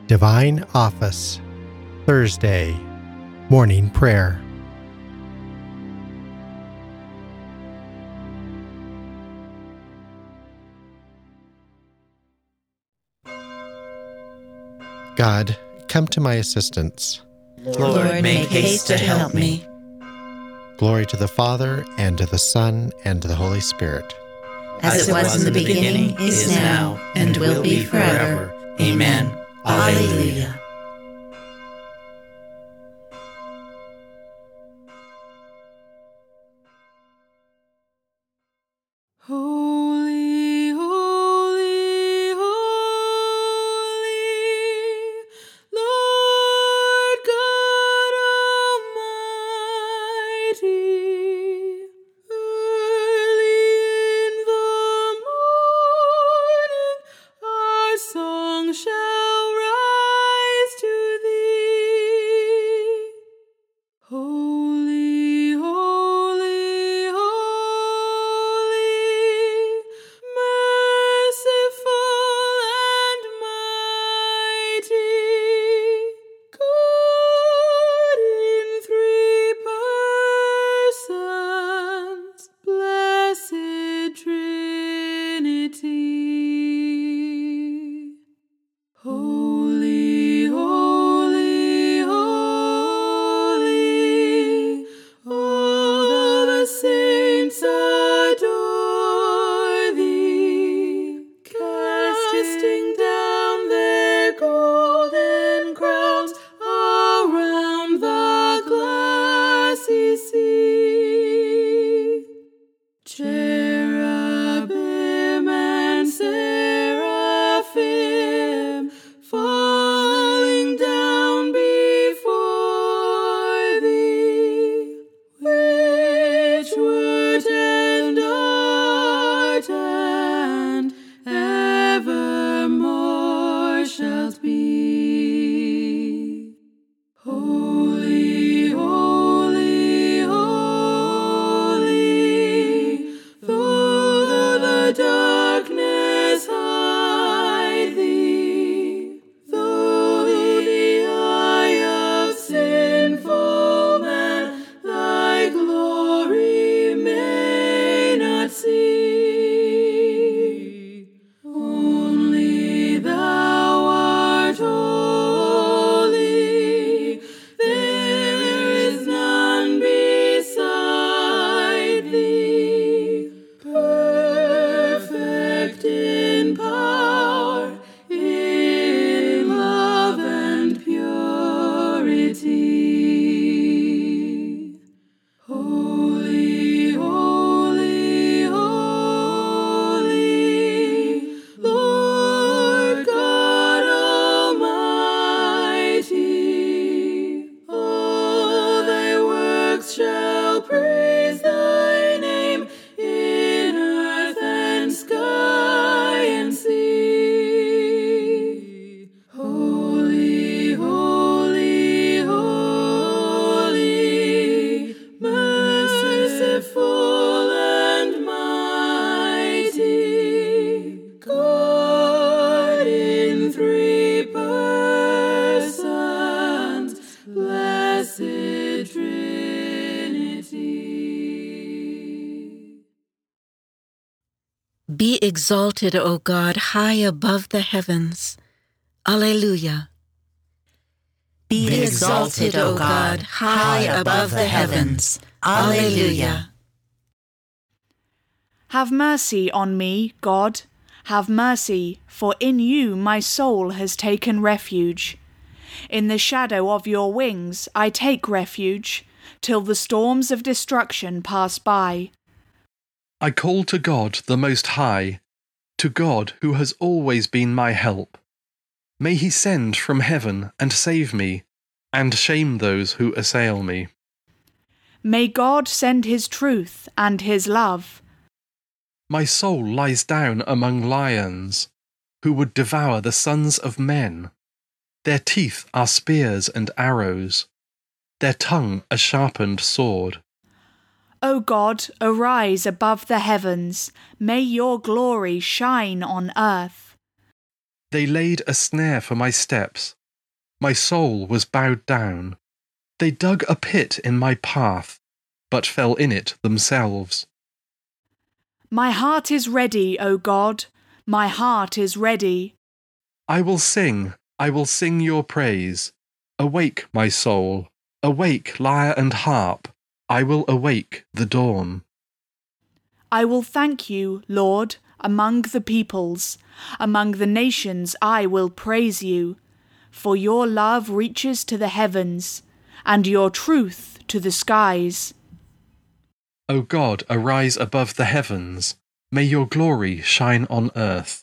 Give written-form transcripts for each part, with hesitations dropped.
Divine Office, Thursday, Morning Prayer. God, come to my assistance. Lord, make haste to help me. Glory to the Father, and to the Son, and to the Holy Spirit. As it was in the beginning, is now, and will be forever. Amen. Alleluia. Holy, holy, holy, Lord God Almighty. Early in the morning our song shall rise to thee. Holy, holy, holy, merciful and mighty, God in three persons, blessed Trinity. Holy, holy, holy, all the saints adore thee, casting down their golden crowns around the glassy sea. Cherubim and seraphim falling down before thee, which wert and art and evermore shalt be. Holy, holy, holy, though the darkness hide thee, though the eye of sinful man thy glory may not see, only thou art holy, there is none beside thee, perfect in power, in love and purity. Holy, holy, holy, Lord God Almighty. All thy works shall praise thy name in earth and sky and sea. Holy, holy, holy, merciful and mighty, God in three persons, blessed Trinity. Be exalted, O God, high above the heavens. Alleluia. Be exalted, O God, high above the heavens. Alleluia. Have mercy on me, God. Have mercy, for in you my soul has taken refuge. In the shadow of your wings I take refuge, till the storms of destruction pass by. I call to God the Most High, to God who has always been my help. May he send from heaven and save me, and shame those who assail me. May God send his truth and his love. My soul lies down among lions, who would devour the sons of men. Their teeth are spears and arrows, their tongue a sharpened sword. O God, arise above the heavens, may your glory shine on earth. They laid a snare for my steps, My soul was bowed down. They dug a pit in my path, but fell in it themselves. My heart is ready, O God, my heart is ready. I will sing your praise. Awake, my soul, awake, lyre and harp. I will awake the dawn. I will thank you, Lord, among the peoples. Among the nations I will praise you. For your love reaches to the heavens, and your truth to the skies. O God, arise above the heavens. May your glory shine on earth.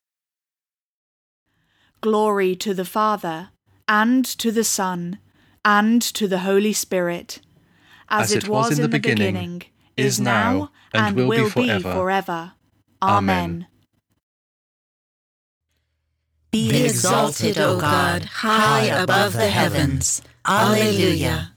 Glory to the Father, and to the Son, and to the Holy Spirit, as it was in the beginning, is now, and will be forever. Amen. Be exalted, O God, high above the heavens. Alleluia.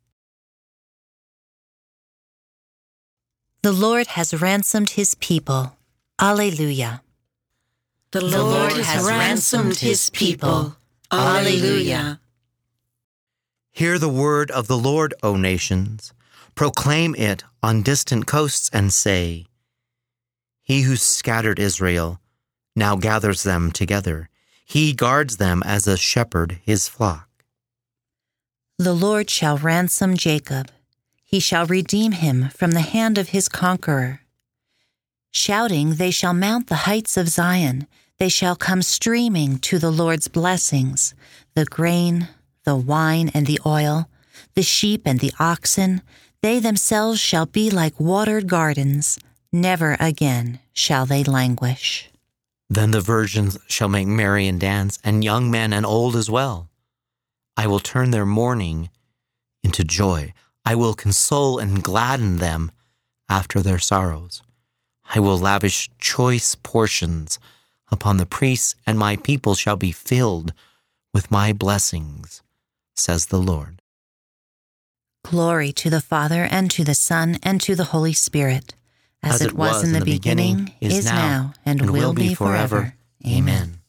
The Lord has ransomed his people. Alleluia. The Lord has ransomed his people. Alleluia. Hear the word of the Lord, O nations. Proclaim it on distant coasts and say, He who scattered Israel now gathers them together. He guards them as a shepherd his flock. The Lord shall ransom Jacob. He shall redeem him from the hand of his conqueror. Shouting, they shall mount the heights of Zion. They shall come streaming to the Lord's blessings, the grain, the wine and the oil, the sheep and the oxen. They themselves shall be like watered gardens. Never again shall they languish. Then the virgins shall make merry and dance, and young men and old as well. I will turn their mourning into joy. I will console and gladden them after their sorrows. I will lavish choice portions upon the priests, and my people shall be filled with my blessings, says the Lord. Glory to the Father, and to the Son, and to the Holy Spirit, as it was in the beginning, is now, and will be forever. Amen.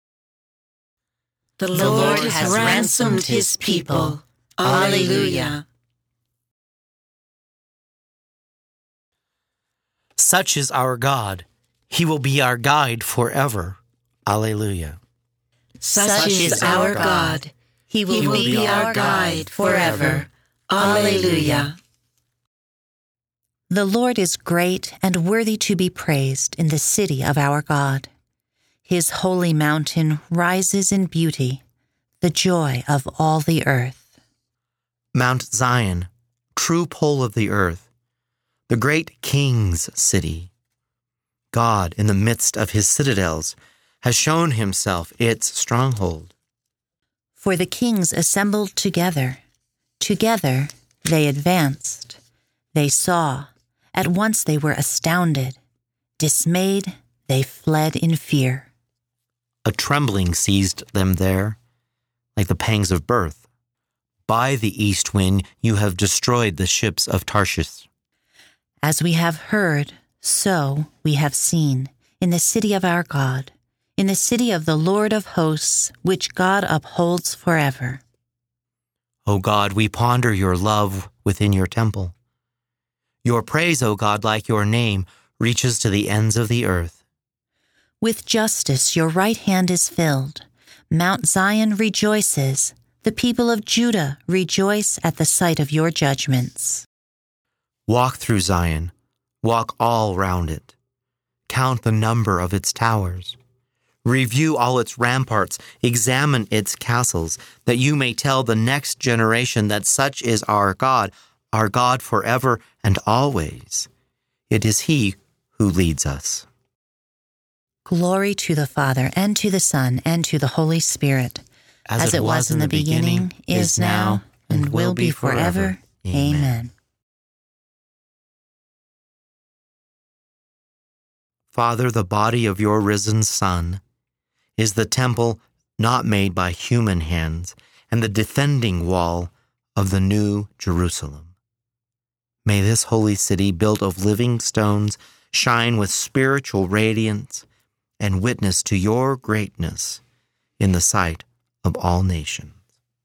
The Lord has ransomed his people. Alleluia. Such is our God. He will be our guide forever. Alleluia. Such is our God. He will be our guide forever. Alleluia. The Lord is great and worthy to be praised in the city of our God. His holy mountain rises in beauty, the joy of all the earth. Mount Zion, true pole of the earth, the great King's city. God, in the midst of his citadels, has shown himself its stronghold. For the kings assembled together. Together they advanced. They saw. At once they were astounded. Dismayed, they fled in fear. A trembling seized them there, like the pangs of birth. By the east wind you have destroyed the ships of Tarshish. As we have heard, so we have seen, in the city of our God, in the city of the Lord of hosts, which God upholds forever. O God, we ponder your love within your temple. Your praise, O God, like your name, reaches to the ends of the earth. With justice your right hand is filled. Mount Zion rejoices. The people of Judah rejoice at the sight of your judgments. Walk through Zion. Walk all round it. Count the number of its towers. Review all its ramparts. Examine its castles, that you may tell the next generation that such is our God forever and always. It is he who leads us. Glory to the Father, and to the Son, and to the Holy Spirit, as it was in the beginning, is now, and will be forever. Amen. Father, the body of your risen Son is the temple not made by human hands, and the defending wall of the new Jerusalem. May this holy city, built of living stones, shine with spiritual radiance and witness to your greatness in the sight of all nations.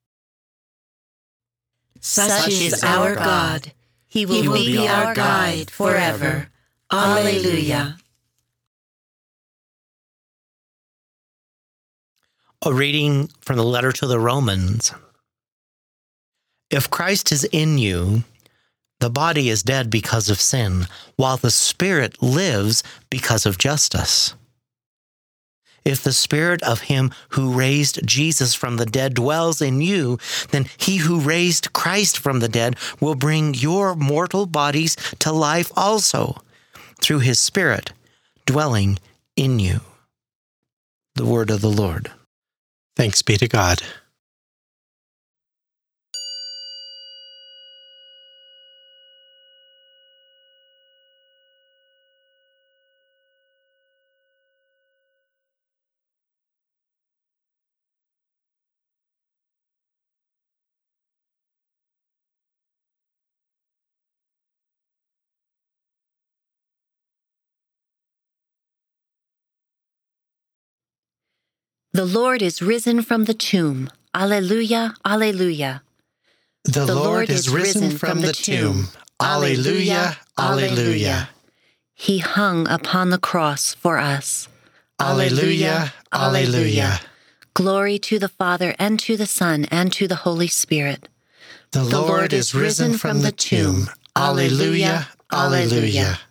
Such is our God. He will be our guide forever. Alleluia. A reading from the letter to the Romans. If Christ is in you, the body is dead because of sin, while the Spirit lives because of justice. If the Spirit of him who raised Jesus from the dead dwells in you, then he who raised Christ from the dead will bring your mortal bodies to life also, through his Spirit dwelling in you. The word of the Lord. Thanks be to God. The Lord is risen from the tomb. Alleluia, alleluia. The Lord is risen from the tomb. Alleluia, alleluia. He hung upon the cross for us. Alleluia, alleluia. Glory to the Father, and to the Son, and to the Holy Spirit. The Lord is risen from the tomb. Alleluia, alleluia.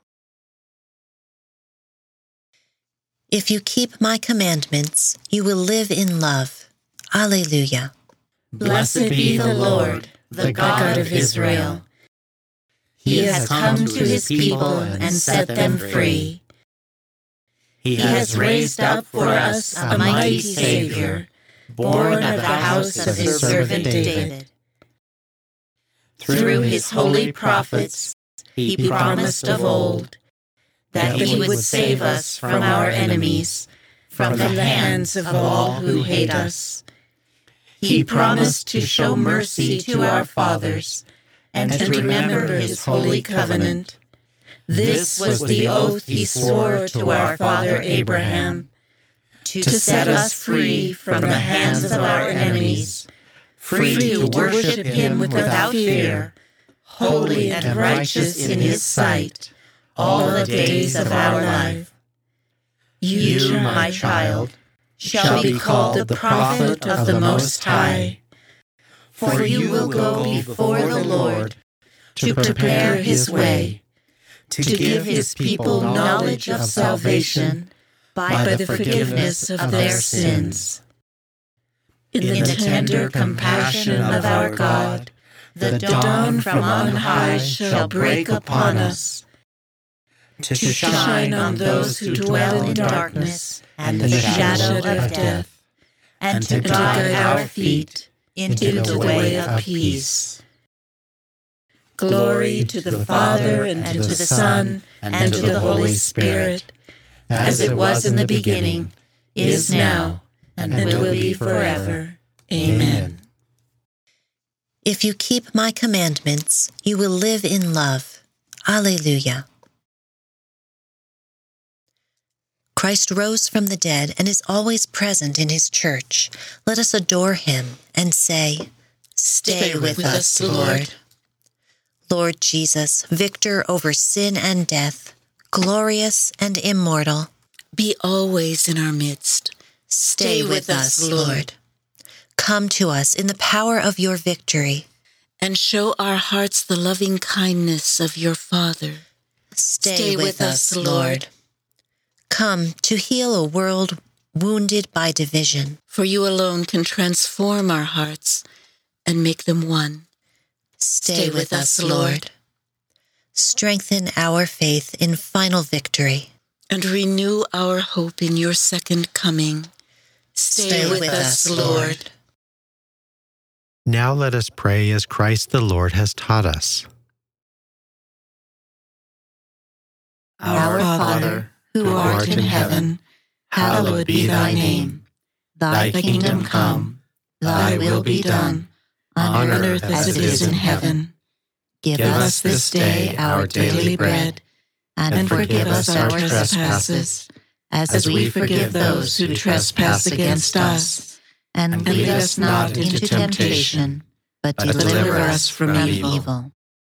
If you keep my commandments, you will live in love. Alleluia. Blessed be the Lord, the God of Israel. He has come to his people and set them free. He has raised up for us a mighty Savior, born of the house of his servant David. Through his holy prophets, he promised of old that he would save us from our enemies, from the hands of all who hate us. He promised to show mercy to our fathers and to remember his holy covenant. This was the oath he swore to our father Abraham, to set us free from the hands of our enemies, free to worship him without fear, holy and righteous in his sight, all the days of our life. You, my child, shall be called the prophet of the Most High, for you will go before the Lord to prepare his way, to give his people knowledge of salvation by the forgiveness of their sins. In the tender compassion of our God, the dawn from on high shall break upon us, to shine on those who dwell in darkness and the shadow of death, and to guide our feet into the way of peace. Glory to the Father, and to the Son, and to the Holy Spirit, as it was in the beginning, is now, and will be forever. Amen. If you keep my commandments, you will live in love. Alleluia. Christ rose from the dead and is always present in his church. Let us adore him and say, Stay with us, Lord. Lord Jesus, victor over sin and death, glorious and immortal, Be always in our midst. stay with us, Lord. Come to us in the power of your victory. And show our hearts the loving kindness of your Father. Stay with us, Lord. Come to heal a world wounded by division. For you alone can transform our hearts and make them one. Stay with us, Lord. Strengthen our faith in final victory. And renew our hope in your second coming. Stay with us, Lord. Now let us pray as Christ the Lord has taught us. Our Father, who art in heaven, hallowed be thy name. Thy kingdom come, thy will be done, on earth as it is in heaven. Give Give us this day our daily bread, and forgive us our trespasses, as we forgive those who trespass against us. and lead us not into temptation, but but deliver us from evil. evil.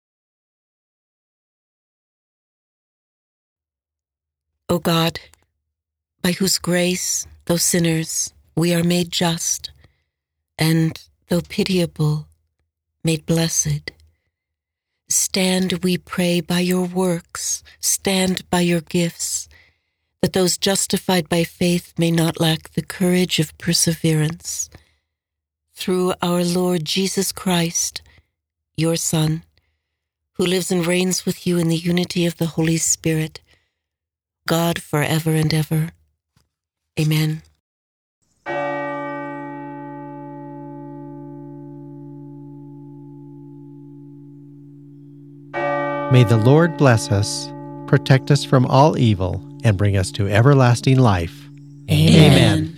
O God, by whose grace, though sinners, we are made just, and, though pitiable, made blessed, stand, we pray, by your works, stand by your gifts, that those justified by faith may not lack the courage of perseverance. Through our Lord Jesus Christ, your Son, who lives and reigns with you in the unity of the Holy Spirit, God forever and ever. Amen. May the Lord bless us, protect us from all evil, and bring us to everlasting life. Amen.